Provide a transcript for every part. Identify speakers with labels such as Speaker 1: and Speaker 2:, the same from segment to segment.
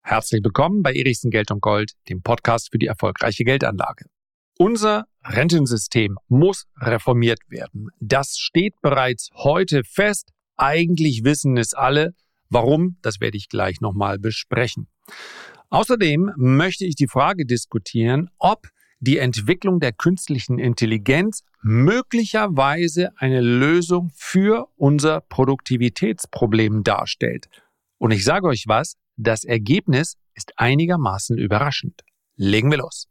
Speaker 1: Herzlich willkommen bei Erichsen Geld und Gold, dem Podcast für die erfolgreiche Geldanlage. Unser Rentensystem muss reformiert werden. Das steht bereits heute fest. Eigentlich wissen es alle. Warum? Das werde ich gleich nochmal besprechen. Außerdem möchte ich die Frage diskutieren, ob die Entwicklung der künstlichen Intelligenz möglicherweise eine Lösung für unser Produktivitätsproblem darstellt. Und ich sage euch was, das Ergebnis ist einigermaßen überraschend. Legen wir los.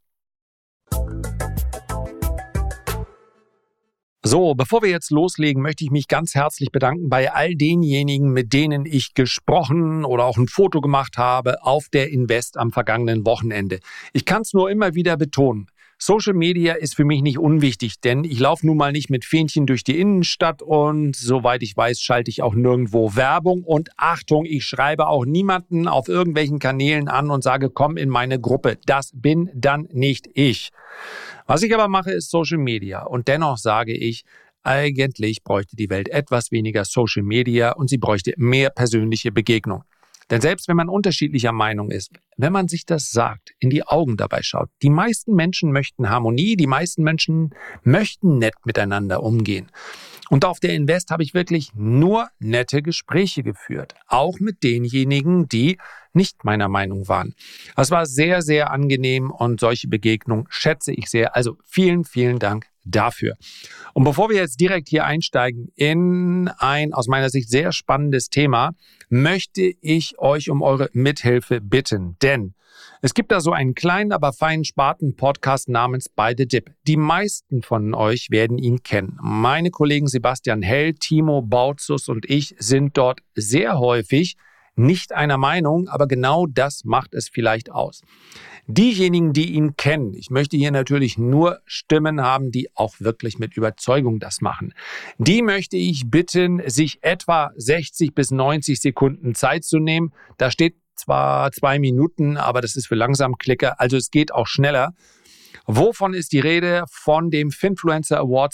Speaker 1: So, bevor wir jetzt loslegen, möchte ich mich ganz herzlich bedanken bei all denjenigen, mit denen ich gesprochen oder auch ein Foto gemacht habe auf der Invest am vergangenen Wochenende. Ich kann es nur immer wieder betonen. Social Media ist für mich nicht unwichtig, denn ich laufe nun mal nicht mit Fähnchen durch die Innenstadt und soweit ich weiß, schalte ich auch nirgendwo Werbung. Und Achtung, ich schreibe auch niemanden auf irgendwelchen Kanälen an und sage, komm in meine Gruppe. Das bin dann nicht ich. Was ich aber mache, ist Social Media. Und dennoch sage ich, eigentlich bräuchte die Welt etwas weniger Social Media und sie bräuchte mehr persönliche Begegnung. Denn selbst wenn man unterschiedlicher Meinung ist, wenn man sich das sagt, in die Augen dabei schaut, die meisten Menschen möchten Harmonie, die meisten Menschen möchten nett miteinander umgehen. Und auf der Invest habe ich wirklich nur nette Gespräche geführt, auch mit denjenigen, die nicht meiner Meinung waren. Das war sehr, sehr angenehm und solche Begegnungen schätze ich sehr. Also vielen, vielen Dank dafür. Und bevor wir jetzt direkt hier einsteigen in ein aus meiner Sicht sehr spannendes Thema, möchte ich euch um eure Mithilfe bitten. Denn es gibt da so einen kleinen, aber feinen Sparten-Podcast namens By the Dip. Die meisten von euch werden ihn kennen. Meine Kollegen Sebastian Hell, Timo Bautzus und ich sind dort sehr häufig nicht einer Meinung, aber genau das macht es vielleicht aus. Diejenigen, die ihn kennen, ich möchte hier natürlich nur Stimmen haben, die auch wirklich mit Überzeugung das machen. Die möchte ich bitten, sich etwa 60 bis 90 Sekunden Zeit zu nehmen. Da steht zwar 2 Minuten, aber das ist für Langsamklicker, also es geht auch schneller. Wovon ist die Rede? Von dem Finfluencer Award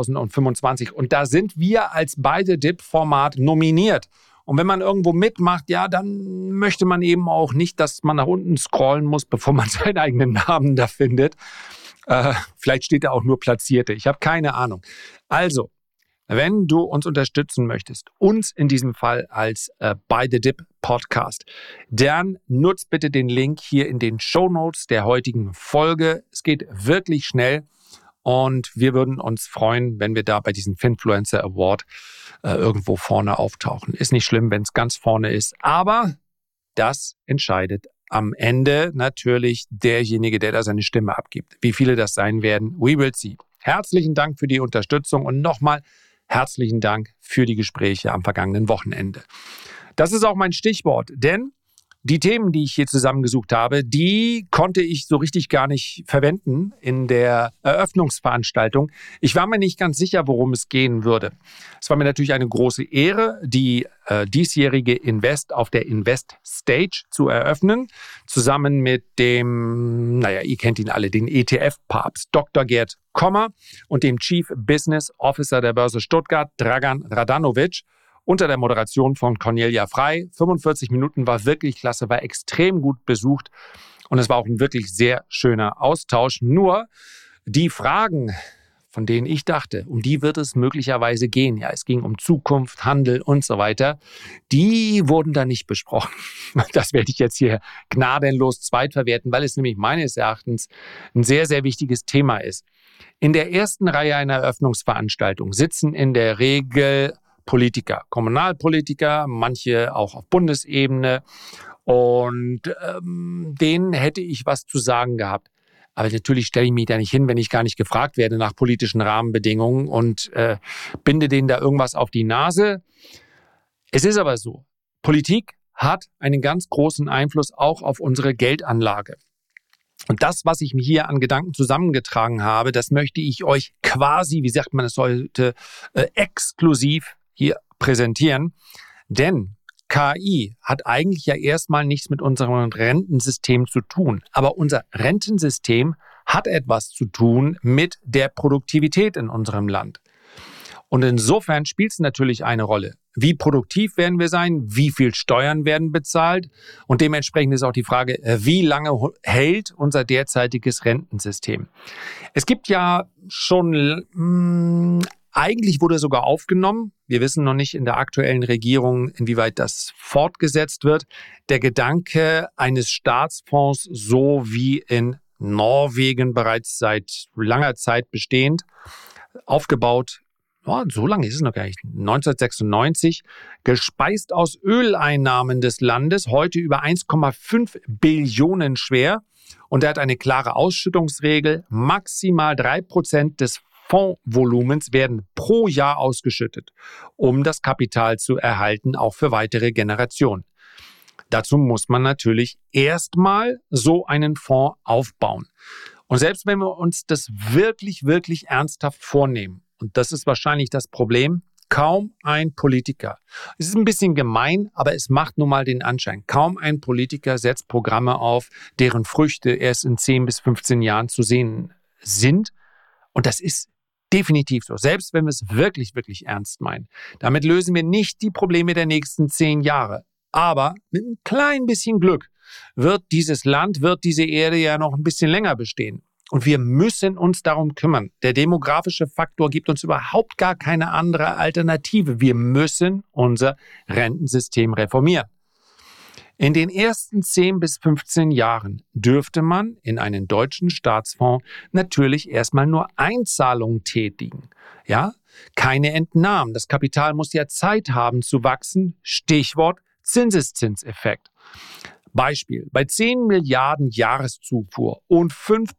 Speaker 1: 2025. Und da sind wir als By the Dip Format nominiert. Und wenn man irgendwo mitmacht, ja, dann möchte man eben auch nicht, dass man nach unten scrollen muss, bevor man seinen eigenen Namen da findet. Vielleicht steht da auch nur Platzierte. Ich habe keine Ahnung. Also, wenn du uns unterstützen möchtest, uns in diesem Fall als By the Dip Podcast, dann nutzt bitte den Link hier in den Shownotes der heutigen Folge. Es geht wirklich schnell. Und wir würden uns freuen, wenn wir da bei diesem Finfluencer Award irgendwo vorne auftauchen. Ist nicht schlimm, wenn es ganz vorne ist, aber das entscheidet am Ende natürlich derjenige, der da seine Stimme abgibt. Wie viele das sein werden, we will see. Herzlichen Dank für die Unterstützung und nochmal herzlichen Dank für die Gespräche am vergangenen Wochenende. Das ist auch mein Stichwort, denn die Themen, die ich hier zusammengesucht habe, die konnte ich so richtig gar nicht verwenden in der Eröffnungsveranstaltung. Ich war mir nicht ganz sicher, worum es gehen würde. Es war mir natürlich eine große Ehre, die diesjährige Invest auf der Invest Stage zu eröffnen, zusammen mit dem, ihr kennt ihn alle, den ETF-Papst Dr. Gerd Kommer und dem Chief Business Officer der Börse Stuttgart, Dragan Radanovic, unter der Moderation von Cornelia Frey. 45 Minuten war wirklich klasse, war extrem gut besucht und es war auch ein wirklich sehr schöner Austausch. Nur die Fragen, von denen ich dachte, um die wird es möglicherweise gehen. Ja, es ging um Zukunft, Handel und so weiter. Die wurden da nicht besprochen. Das werde ich jetzt hier gnadenlos zweitverwerten, weil es nämlich meines Erachtens ein sehr, sehr wichtiges Thema ist. In der ersten Reihe einer Eröffnungsveranstaltung sitzen in der Regel Politiker, Kommunalpolitiker, manche auch auf Bundesebene und denen hätte ich was zu sagen gehabt. Aber natürlich stelle ich mich da nicht hin, wenn ich gar nicht gefragt werde nach politischen Rahmenbedingungen und binde denen da irgendwas auf die Nase. Es ist aber so, Politik hat einen ganz großen Einfluss auch auf unsere Geldanlage. Und das, was ich mir hier an Gedanken zusammengetragen habe, das möchte ich euch quasi, wie sagt man es heute, exklusiv hier präsentieren. Denn KI hat eigentlich ja erstmal nichts mit unserem Rentensystem zu tun. Aber unser Rentensystem hat etwas zu tun mit der Produktivität in unserem Land. Und insofern spielt es natürlich eine Rolle. wie produktiv werden wir sein, wie viel Steuern werden bezahlt und dementsprechend ist auch die Frage, wie lange hält unser derzeitiges Rentensystem. Es gibt ja schon, eigentlich wurde sogar aufgenommen, wir wissen noch nicht in der aktuellen Regierung, inwieweit das fortgesetzt wird, der Gedanke eines Staatsfonds, so wie in Norwegen bereits seit langer Zeit bestehend, aufgebaut. So lange ist es noch gar nicht. 1996, gespeist aus Öleinnahmen des Landes, heute über 1,5 Billionen schwer. Und er hat eine klare Ausschüttungsregel. Maximal 3% des Fondsvolumens werden pro Jahr ausgeschüttet, um das Kapital zu erhalten, auch für weitere Generationen. Dazu muss man natürlich erstmal so einen Fonds aufbauen. Und selbst wenn wir uns das wirklich, wirklich ernsthaft vornehmen, und das ist wahrscheinlich das Problem, kaum ein Politiker, es ist ein bisschen gemein, aber es macht nun mal den Anschein, kaum ein Politiker setzt Programme auf, deren Früchte erst in 10 bis 15 Jahren zu sehen sind. Und das ist definitiv so, selbst wenn wir es wirklich, wirklich ernst meinen. Damit lösen wir nicht die Probleme der nächsten 10 Jahre. Aber mit ein klein bisschen Glück wird dieses Land, wird diese Erde ja noch ein bisschen länger bestehen. Und wir müssen uns darum kümmern. Der demografische Faktor gibt uns überhaupt gar keine andere Alternative. Wir müssen unser Rentensystem reformieren. In den ersten 10 bis 15 Jahren dürfte man in einen deutschen Staatsfonds natürlich erstmal nur Einzahlungen tätigen. Ja, keine Entnahmen. Das Kapital muss ja Zeit haben zu wachsen. Stichwort Zinseszinseffekt. Beispiel, bei 10 Milliarden Jahreszufuhr und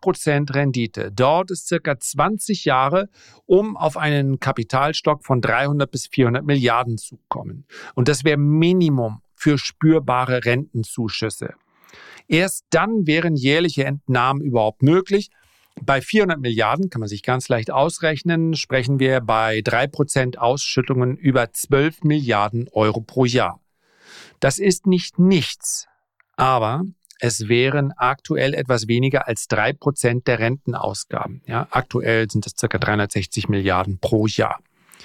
Speaker 1: 5% Rendite dauert es circa 20 Jahre, um auf einen Kapitalstock von 300 bis 400 Milliarden zu kommen. Und das wäre Minimum für spürbare Rentenzuschüsse. Erst dann wären jährliche Entnahmen überhaupt möglich. Bei 400 Milliarden, kann man sich ganz leicht ausrechnen, sprechen wir bei 3% Ausschüttungen über 12 Milliarden Euro pro Jahr. Das ist nicht nichts. Aber es wären aktuell etwas weniger als 3% der Rentenausgaben. Ja, aktuell sind es ca. 360 Milliarden pro Jahr.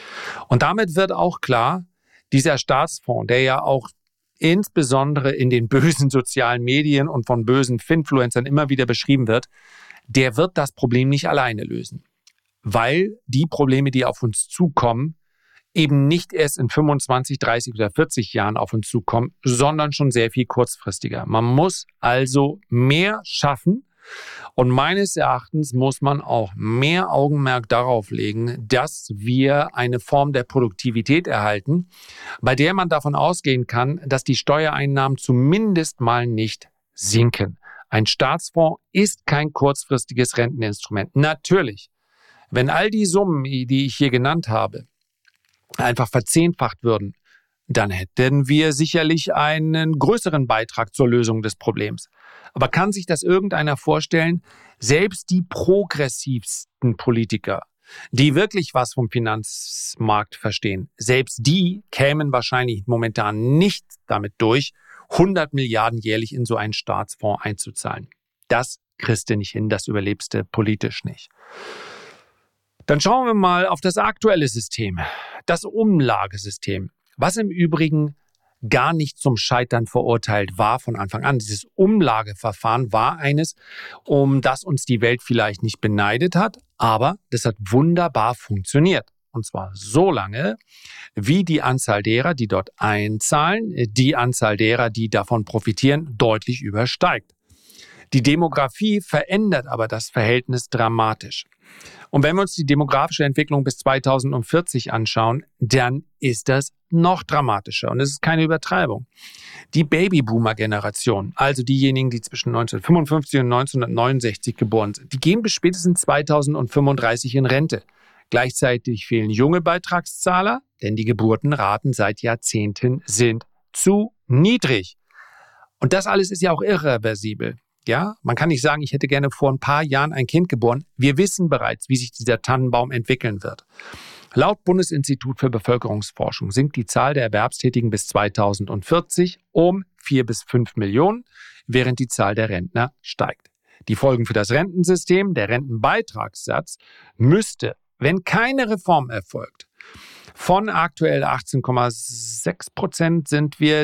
Speaker 1: Und damit wird auch klar, dieser Staatsfonds, der ja auch insbesondere in den bösen sozialen Medien und von bösen Finfluencern immer wieder beschrieben wird, der wird das Problem nicht alleine lösen. Weil die Probleme, die auf uns zukommen, eben nicht erst in 25, 30 oder 40 Jahren auf uns zukommen, sondern schon sehr viel kurzfristiger. Man muss also mehr schaffen und meines Erachtens muss man auch mehr Augenmerk darauf legen, dass wir eine Form der Produktivität erhalten, bei der man davon ausgehen kann, dass die Steuereinnahmen zumindest mal nicht sinken. Ein Staatsfonds ist kein kurzfristiges Renteninstrument. Natürlich, wenn all die Summen, die ich hier genannt habe, einfach verzehnfacht würden, dann hätten wir sicherlich einen größeren Beitrag zur Lösung des Problems. Aber kann sich das irgendeiner vorstellen? Selbst die progressivsten Politiker, die wirklich was vom Finanzmarkt verstehen, selbst die kämen wahrscheinlich momentan nicht damit durch, 100 Milliarden jährlich in so einen Staatsfonds einzuzahlen. Das kriegst du nicht hin, das überlebst du politisch nicht. Dann schauen wir mal auf das aktuelle System, das Umlagesystem, was im Übrigen gar nicht zum Scheitern verurteilt war von Anfang an. Dieses Umlageverfahren war eines, um das uns die Welt vielleicht nicht beneidet hat, aber das hat wunderbar funktioniert. Und zwar so lange, wie die Anzahl derer, die dort einzahlen, die Anzahl derer, die davon profitieren, deutlich übersteigt. Die Demografie verändert aber das Verhältnis dramatisch. Und wenn wir uns die demografische Entwicklung bis 2040 anschauen, dann ist das noch dramatischer. Und es ist keine Übertreibung. Die Babyboomer-Generation, also diejenigen, die zwischen 1955 und 1969 geboren sind, die gehen bis spätestens 2035 in Rente. Gleichzeitig fehlen junge Beitragszahler, denn die Geburtenraten seit Jahrzehnten sind zu niedrig. Und das alles ist ja auch irreversibel. Ja, man kann nicht sagen, ich hätte gerne vor ein paar Jahren ein Kind geboren. Wir wissen bereits, wie sich dieser Tannenbaum entwickeln wird. Laut Bundesinstitut für Bevölkerungsforschung sinkt die Zahl der Erwerbstätigen bis 2040 um 4 bis 5 Millionen, während die Zahl der Rentner steigt. Die Folgen für das Rentensystem, der Rentenbeitragssatz, müsste, wenn keine Reform erfolgt, Von aktuell 18,6% sind wir,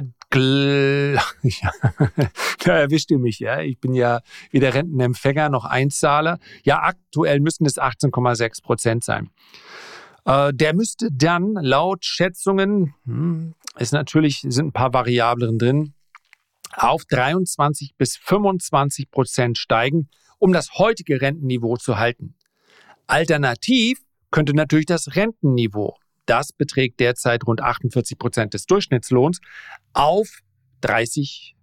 Speaker 1: da erwischt ihr mich, ja. Ich bin ja weder Rentenempfänger noch Einzahler. Ja, aktuell müssten es 18,6% sein. Der müsste dann laut Schätzungen, sind ein paar Variablen drin, auf 23-25% steigen, um das heutige Rentenniveau zu halten. Alternativ könnte natürlich das Rentenniveau, das beträgt derzeit rund 48% des Durchschnittslohns, auf 40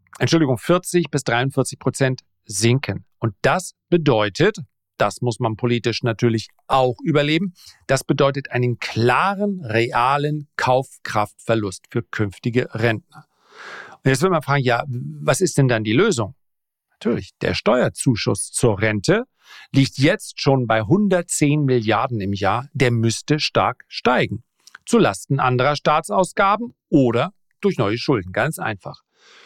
Speaker 1: bis 43% sinken. Und das bedeutet, das muss man politisch natürlich auch überleben, das bedeutet einen klaren, realen Kaufkraftverlust für künftige Rentner. Und jetzt will man fragen, ja, was ist denn dann die Lösung? Natürlich, der Steuerzuschuss zur Rente liegt jetzt schon bei 110 Milliarden im Jahr. Der müsste stark steigen. Zulasten anderer Staatsausgaben oder durch neue Schulden. Ganz einfach.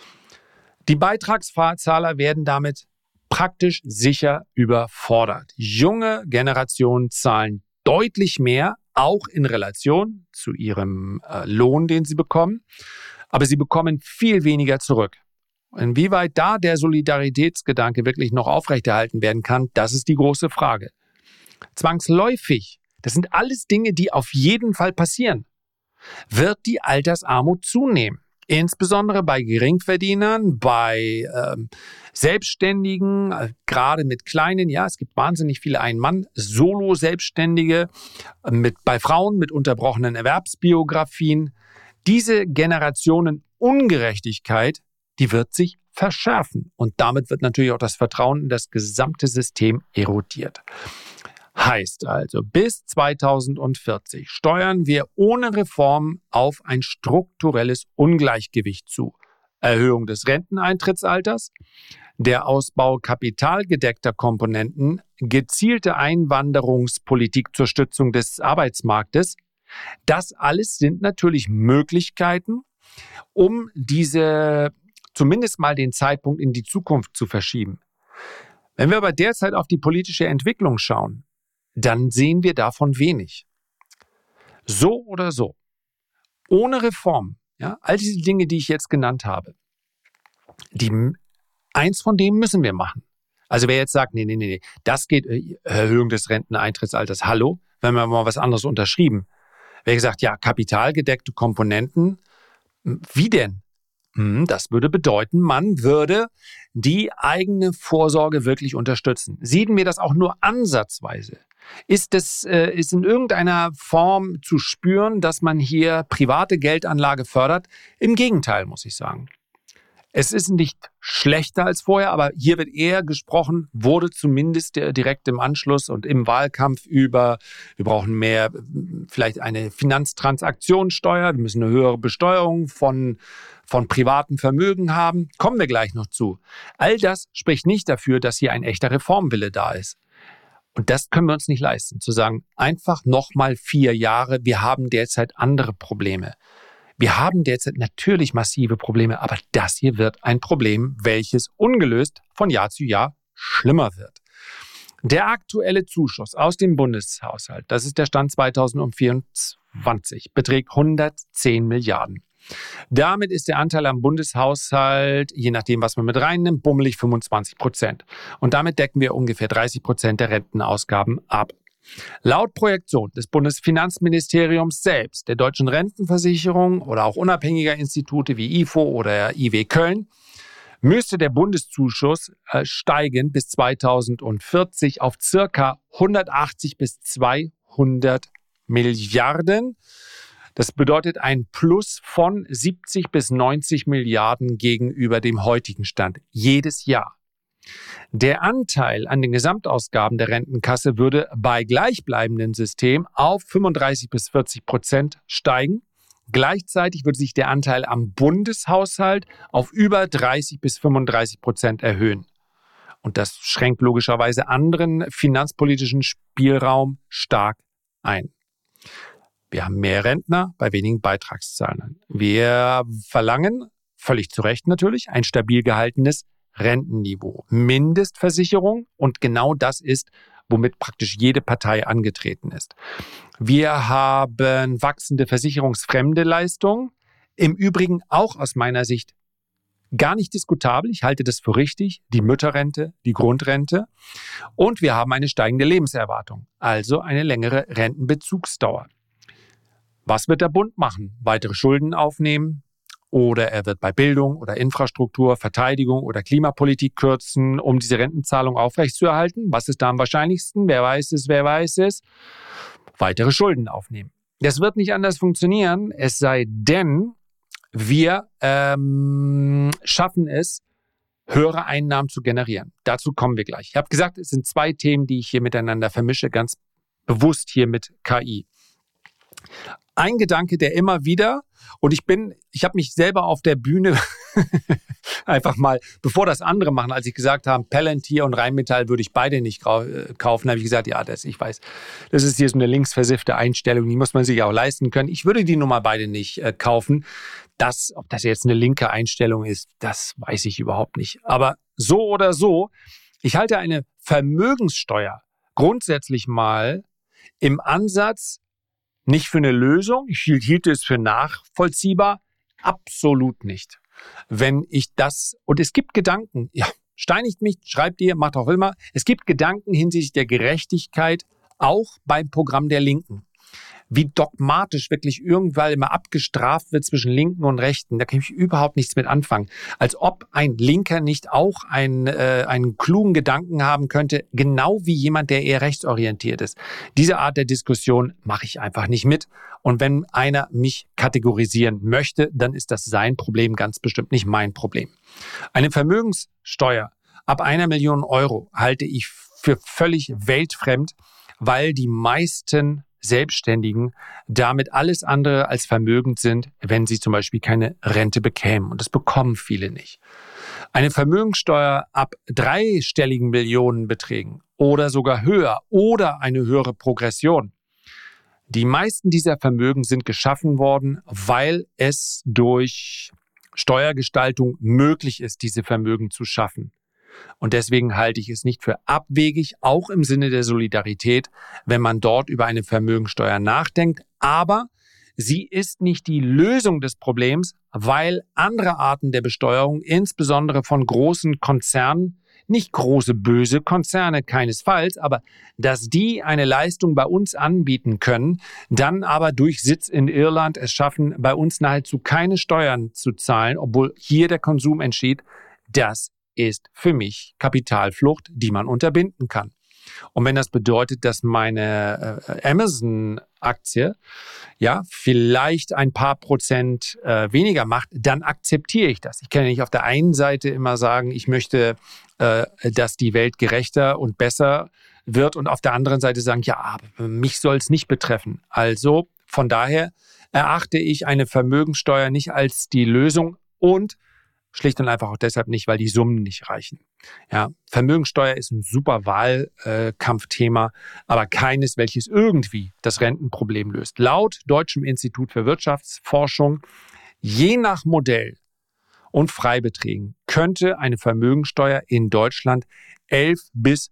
Speaker 1: Die Beitragszahler werden damit praktisch sicher überfordert. Junge Generationen zahlen deutlich mehr, auch in Relation zu ihrem Lohn, den sie bekommen. Aber sie bekommen viel weniger zurück. Inwieweit da der Solidaritätsgedanke wirklich noch aufrechterhalten werden kann, das ist die große Frage. Zwangsläufig, das sind alles Dinge, die auf jeden Fall passieren, wird die Altersarmut zunehmen. Insbesondere bei Geringverdienern, bei Selbstständigen, gerade mit kleinen, ja, es gibt wahnsinnig viele Ein-Mann-Solo-Selbstständige, bei Frauen mit unterbrochenen Erwerbsbiografien. Diese Generationenungerechtigkeit, die wird sich verschärfen und damit wird natürlich auch das Vertrauen in das gesamte System erodiert. Heißt also, bis 2040 steuern wir ohne Reform auf ein strukturelles Ungleichgewicht zu. Erhöhung des Renteneintrittsalters, der Ausbau kapitalgedeckter Komponenten, gezielte Einwanderungspolitik zur Stützung des Arbeitsmarktes. Das alles sind natürlich Möglichkeiten, um zumindest mal den Zeitpunkt in die Zukunft zu verschieben. Wenn wir aber derzeit auf die politische Entwicklung schauen, dann sehen wir davon wenig. So oder so, ohne Reform, ja, all diese Dinge, die ich jetzt genannt habe, eins von denen müssen wir machen. Also wer jetzt sagt, nee, das geht, Erhöhung des Renteneintrittsalters, hallo, wenn wir mal was anderes unterschrieben. Wer gesagt, ja, kapitalgedeckte Komponenten, wie denn? Das würde bedeuten, man würde die eigene Vorsorge wirklich unterstützen. Sehen wir das auch nur ansatzweise? Ist in irgendeiner Form zu spüren, dass man hier private Geldanlage fördert? Im Gegenteil, muss ich sagen. Es ist nicht schlechter als vorher, aber hier wird eher gesprochen, wurde zumindest direkt im Anschluss und im Wahlkampf über, wir brauchen mehr, vielleicht eine Finanztransaktionssteuer, wir müssen eine höhere Besteuerung von privaten Vermögen haben. Kommen wir gleich noch zu. All das spricht nicht dafür, dass hier ein echter Reformwille da ist. Und das können wir uns nicht leisten, zu sagen, einfach nochmal 4 Jahre, wir haben derzeit andere Probleme. Wir haben derzeit natürlich massive Probleme, aber das hier wird ein Problem, welches ungelöst von Jahr zu Jahr schlimmer wird. Der aktuelle Zuschuss aus dem Bundeshaushalt, das ist der Stand 2024, beträgt 110 Milliarden. Damit ist der Anteil am Bundeshaushalt, je nachdem, was man mit reinnimmt, bummelig 25%. Und damit decken wir ungefähr 30% der Rentenausgaben ab. Laut Projektion des Bundesfinanzministeriums selbst, der Deutschen Rentenversicherung oder auch unabhängiger Institute wie IFO oder IW Köln, müsste der Bundeszuschuss steigen bis 2040 auf circa 180 bis 200 Milliarden. Das bedeutet ein Plus von 70 bis 90 Milliarden gegenüber dem heutigen Stand jedes Jahr. Der Anteil an den Gesamtausgaben der Rentenkasse würde bei gleichbleibendem System auf 35 bis 40% steigen. Gleichzeitig würde sich der Anteil am Bundeshaushalt auf über 30 bis 35% erhöhen. Und das schränkt logischerweise anderen finanzpolitischen Spielraum stark ein. Wir haben mehr Rentner bei wenigen Beitragszahlern. Wir verlangen, völlig zu Recht natürlich, ein stabil gehaltenes Rentenniveau, Mindestversicherung und genau das ist, womit praktisch jede Partei angetreten ist. Wir haben wachsende versicherungsfremde Leistungen. Im Übrigen auch aus meiner Sicht gar nicht diskutabel. Ich halte das für richtig. Die Mütterrente, die Grundrente. Und wir haben eine steigende Lebenserwartung, also eine längere Rentenbezugsdauer. Was wird der Bund machen? Weitere Schulden aufnehmen? Oder er wird bei Bildung oder Infrastruktur, Verteidigung oder Klimapolitik kürzen, um diese Rentenzahlung aufrechtzuerhalten? Was ist da am wahrscheinlichsten? Wer weiß es, wer weiß es? Weitere Schulden aufnehmen. Das wird nicht anders funktionieren, es sei denn, wir schaffen es, höhere Einnahmen zu generieren. Dazu kommen wir gleich. Ich habe gesagt, es sind 2 Themen, die ich hier miteinander vermische, ganz bewusst hier mit KI. Ein Gedanke, der immer wieder, und ich habe mich selber auf der Bühne einfach mal, bevor das andere machen, als ich gesagt habe, Palantir und Rheinmetall würde ich beide nicht kaufen, habe ich gesagt, ja, ich weiß, das ist hier so eine linksversiffte Einstellung, die muss man sich auch leisten können. Ich würde die Nummer beide nicht kaufen. Ob das jetzt eine linke Einstellung ist, das weiß ich überhaupt nicht. Aber so oder so, ich halte eine Vermögenssteuer grundsätzlich mal im Ansatz nicht für eine Lösung. Ich hielt es für nachvollziehbar. Absolut nicht. Wenn ich das, und es gibt Gedanken, ja, steinigt mich, schreibt ihr, macht auch immer, es gibt Gedanken hinsichtlich der Gerechtigkeit auch beim Programm der Linken. Wie dogmatisch wirklich irgendwann immer abgestraft wird zwischen Linken und Rechten, da kann ich überhaupt nichts mit anfangen. Als ob ein Linker nicht auch einen klugen Gedanken haben könnte, genau wie jemand, der eher rechtsorientiert ist. Diese Art der Diskussion mache ich einfach nicht mit. Und wenn einer mich kategorisieren möchte, dann ist das sein Problem, ganz bestimmt nicht mein Problem. Eine Vermögenssteuer ab 1 Million Euro halte ich für völlig weltfremd, weil die meisten Selbstständigen damit alles andere als vermögend sind, wenn sie zum Beispiel keine Rente bekämen. Und das bekommen viele nicht. Eine Vermögenssteuer ab 3-stelligen Millionenbeträgen oder sogar höher oder eine höhere Progression. Die meisten dieser Vermögen sind geschaffen worden, weil es durch Steuergestaltung möglich ist, diese Vermögen zu schaffen. Und deswegen halte ich es nicht für abwegig, auch im Sinne der Solidarität, wenn man dort über eine Vermögensteuer nachdenkt. Aber sie ist nicht die Lösung des Problems, weil andere Arten der Besteuerung, insbesondere von großen Konzernen, nicht große böse Konzerne, keinesfalls, aber dass die eine Leistung bei uns anbieten können, dann aber durch Sitz in Irland es schaffen, bei uns nahezu keine Steuern zu zahlen, obwohl hier der Konsum entsteht, das ist für mich Kapitalflucht, die man unterbinden kann. Und wenn das bedeutet, dass meine Amazon-Aktie ja vielleicht ein paar Prozent weniger macht, dann akzeptiere ich das. Ich kann ja nicht auf der einen Seite immer sagen, ich möchte, dass die Welt gerechter und besser wird und auf der anderen Seite sagen, ja, aber mich soll es nicht betreffen. Also von daher erachte ich eine Vermögenssteuer nicht als die Lösung und schlicht und einfach auch deshalb nicht, weil die Summen nicht reichen. Ja, Vermögensteuer ist ein super Wahlkampfthema, aber keines, welches irgendwie das Rentenproblem löst. Laut Deutschem Institut für Wirtschaftsforschung, je nach Modell und Freibeträgen, könnte eine Vermögensteuer in Deutschland 11 bis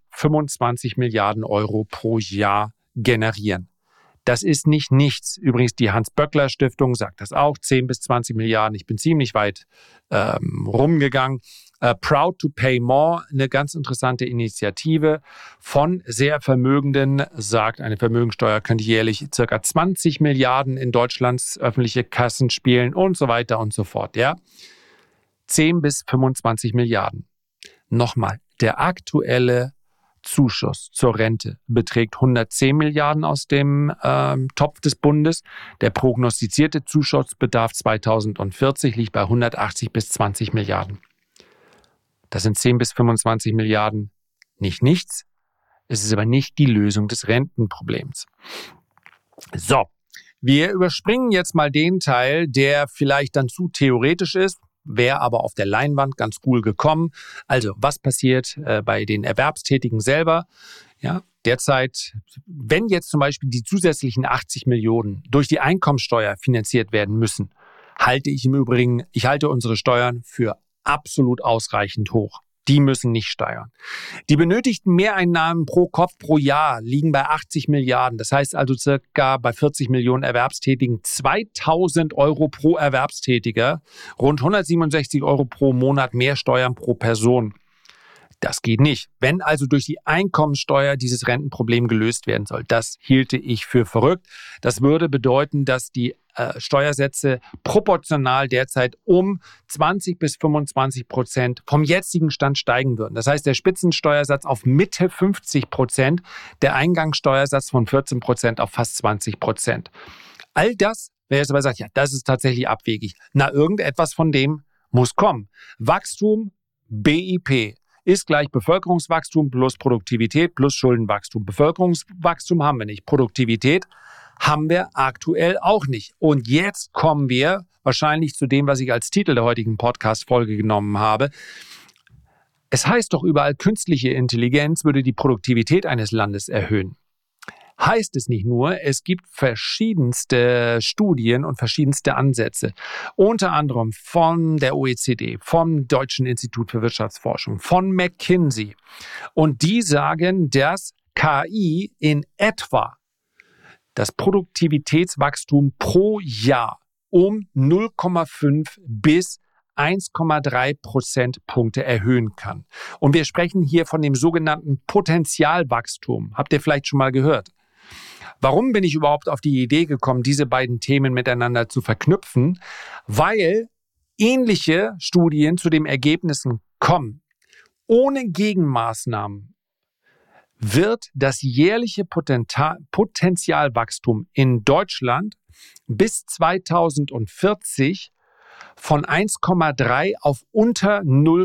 Speaker 1: 25 Milliarden Euro pro Jahr generieren. Das ist nicht nichts. Übrigens, die Hans-Böckler-Stiftung sagt das auch, 10 bis 20 Milliarden. Ich bin ziemlich weit rumgegangen. Proud to Pay More, eine ganz interessante Initiative von sehr Vermögenden, sagt, eine Vermögensteuer könnte jährlich ca. 20 Milliarden in Deutschlands öffentliche Kassen spielen und so weiter und so fort. Ja? 10 bis 25 Milliarden. Nochmal, der aktuelle Zuschuss zur Rente beträgt 110 Milliarden aus dem Topf des Bundes. Der prognostizierte Zuschussbedarf 2040 liegt bei 180 bis 20 Milliarden. Das sind 10 bis 25 Milliarden nicht nichts. Es ist aber nicht die Lösung des Rentenproblems. So, wir überspringen jetzt mal den Teil, der vielleicht dann zu theoretisch ist, wäre aber auf der Leinwand ganz cool gekommen. Also, was passiert bei den Erwerbstätigen selber? Ja, derzeit, wenn jetzt zum Beispiel die zusätzlichen 80 Millionen durch die Einkommensteuer finanziert werden müssen, halte ich im Übrigen, ich halte unsere Steuern für absolut ausreichend hoch. Die müssen nicht steigern. Die benötigten Mehreinnahmen pro Kopf pro Jahr liegen bei 80 Milliarden. Das heißt also circa bei 40 Millionen Erwerbstätigen 2.000 Euro pro Erwerbstätiger, rund 167 Euro pro Monat mehr Steuern pro Person. Das geht nicht. Wenn also durch die Einkommensteuer dieses Rentenproblem gelöst werden soll, das hielte ich für verrückt. Das würde bedeuten, dass die Steuersätze proportional derzeit um 20-25% vom jetzigen Stand steigen würden. Das heißt, der Spitzensteuersatz auf Mitte 50%, der Eingangssteuersatz von 14% auf fast 20%. All das, wer jetzt aber sagt, ja, das ist tatsächlich abwegig. Na, irgendetwas von dem muss kommen. Wachstum, BIP. Ist gleich Bevölkerungswachstum plus Produktivität plus Schuldenwachstum. Bevölkerungswachstum haben wir nicht. Produktivität haben wir aktuell auch nicht. Und jetzt kommen wir wahrscheinlich zu dem, was ich als Titel der heutigen Podcast-Folge genommen habe. Es heißt doch überall, künstliche Intelligenz würde die Produktivität eines Landes erhöhen. Heißt es nicht nur, es gibt verschiedenste Studien und verschiedenste Ansätze, unter anderem von der OECD, vom Deutschen Institut für Wirtschaftsforschung, von McKinsey. Und die sagen, dass KI in etwa das Produktivitätswachstum pro Jahr um 0,5 bis 1,3 Prozentpunkte erhöhen kann. Und wir sprechen hier von dem sogenannten Potentialwachstum. Habt ihr vielleicht schon mal gehört? Warum bin ich überhaupt auf die Idee gekommen, diese beiden Themen miteinander zu verknüpfen? Weil ähnliche Studien zu den Ergebnissen kommen. Ohne Gegenmaßnahmen wird das jährliche Potentialwachstum in Deutschland bis 2040 von 1,3 auf unter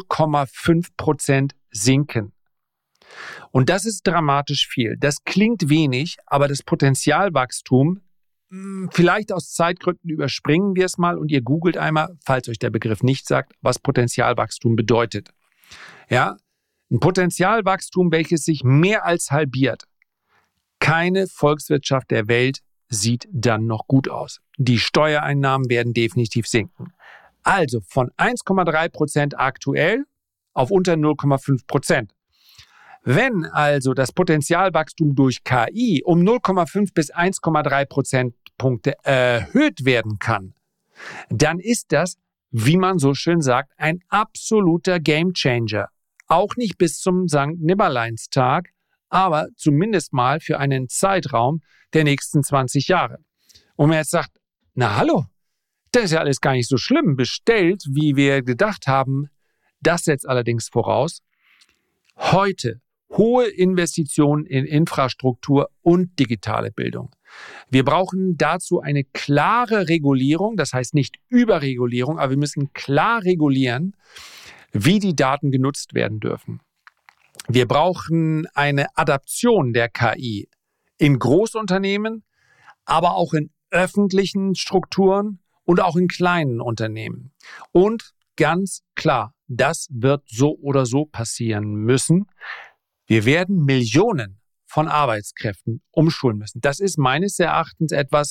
Speaker 1: 0,5% sinken. Und das ist dramatisch viel. Das klingt wenig, aber das Potenzialwachstum, vielleicht aus Zeitgründen überspringen wir es mal und ihr googelt einmal, falls euch der Begriff nicht sagt, was Potenzialwachstum bedeutet. Ja, ein Potenzialwachstum, welches sich mehr als halbiert. Keine Volkswirtschaft der Welt sieht dann noch gut aus. Die Steuereinnahmen werden definitiv sinken. Also von 1,3% aktuell auf unter 0,5%. Wenn also das Potenzialwachstum durch KI um 0,5 bis 1,3 Prozentpunkte erhöht werden kann, dann ist das, wie man so schön sagt, ein absoluter Gamechanger. Auch nicht bis zum St. Nimmerleinstag, aber zumindest mal für einen Zeitraum der nächsten 20 Jahre. Und man jetzt sagt, na hallo, das ist ja alles gar nicht so schlimm bestellt, wie wir gedacht haben. Das setzt allerdings voraus, heute hohe Investitionen in Infrastruktur und digitale Bildung. Wir brauchen dazu eine klare Regulierung, das heißt nicht Überregulierung, aber wir müssen klar regulieren, wie die Daten genutzt werden dürfen. Wir brauchen eine Adaption der KI in Großunternehmen, aber auch in öffentlichen Strukturen und auch in kleinen Unternehmen. Und ganz klar, das wird so oder so passieren müssen. Wir werden Millionen von Arbeitskräften umschulen müssen. Das ist meines Erachtens etwas,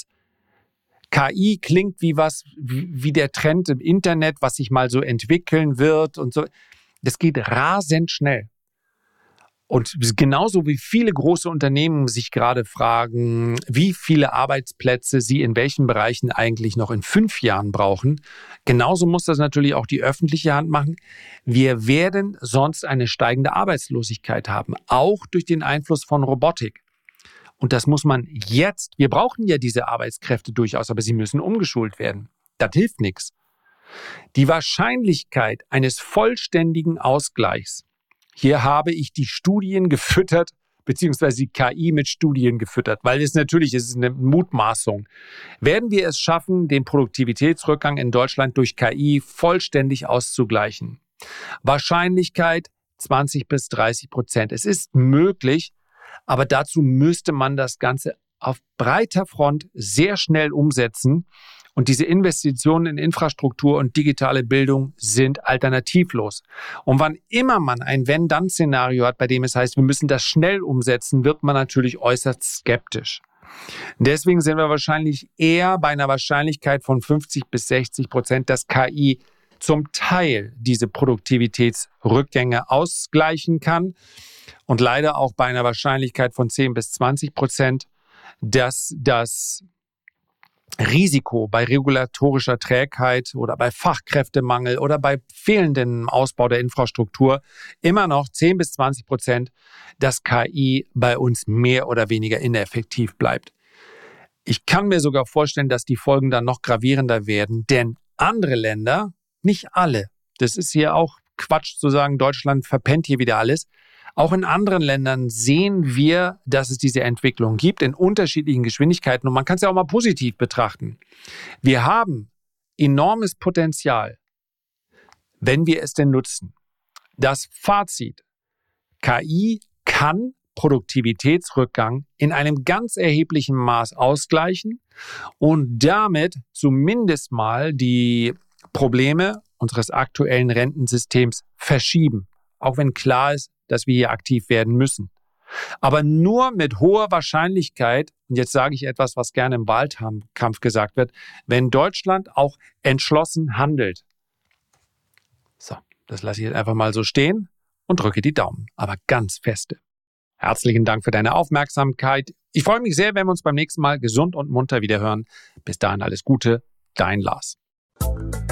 Speaker 1: KI klingt wie der Trend im Internet, was sich mal so entwickeln wird und so. Das geht rasend schnell. Und genauso wie viele große Unternehmen sich gerade fragen, wie viele Arbeitsplätze sie in welchen Bereichen eigentlich noch in 5 Jahren brauchen, genauso muss das natürlich auch die öffentliche Hand machen. Wir werden sonst eine steigende Arbeitslosigkeit haben, auch durch den Einfluss von Robotik. Und das muss man jetzt, wir brauchen ja diese Arbeitskräfte durchaus, aber sie müssen umgeschult werden. Das hilft nichts. Die Wahrscheinlichkeit eines vollständigen Ausgleichs, hier habe ich die Studien gefüttert, beziehungsweise die KI mit Studien gefüttert, weil es natürlich ist eine Mutmaßung. Werden wir es schaffen, den Produktivitätsrückgang in Deutschland durch KI vollständig auszugleichen? Wahrscheinlichkeit 20-30%. Es ist möglich, aber dazu müsste man das Ganze auf breiter Front sehr schnell umsetzen. Und diese Investitionen in Infrastruktur und digitale Bildung sind alternativlos. Und wann immer man ein Wenn-Dann-Szenario hat, bei dem es heißt, wir müssen das schnell umsetzen, wird man natürlich äußerst skeptisch. Deswegen sind wir wahrscheinlich eher bei einer Wahrscheinlichkeit von 50-60%, dass KI zum Teil diese Produktivitätsrückgänge ausgleichen kann und leider auch bei einer Wahrscheinlichkeit von 10-20%, dass das Risiko bei regulatorischer Trägheit oder bei Fachkräftemangel oder bei fehlendem Ausbau der Infrastruktur immer noch 10-20%, dass KI bei uns mehr oder weniger ineffektiv bleibt. Ich kann mir sogar vorstellen, dass die Folgen dann noch gravierender werden, denn andere Länder, nicht alle, das ist hier auch Quatsch zu sagen, Deutschland verpennt hier wieder alles. Auch in anderen Ländern sehen wir, dass es diese Entwicklung gibt in unterschiedlichen Geschwindigkeiten und man kann es ja auch mal positiv betrachten. Wir haben enormes Potenzial, wenn wir es denn nutzen. Das Fazit: KI kann Produktivitätsrückgang in einem ganz erheblichen Maß ausgleichen und damit zumindest mal die Probleme unseres aktuellen Rentensystems verschieben, auch wenn klar ist, dass wir hier aktiv werden müssen. Aber nur mit hoher Wahrscheinlichkeit, und jetzt sage ich etwas, was gerne im Wahlkampf gesagt wird, wenn Deutschland auch entschlossen handelt. So, das lasse ich jetzt einfach mal so stehen und drücke die Daumen, aber ganz feste. Herzlichen Dank für deine Aufmerksamkeit. Ich freue mich sehr, wenn wir uns beim nächsten Mal gesund und munter wieder hören. Bis dahin alles Gute, dein Lars.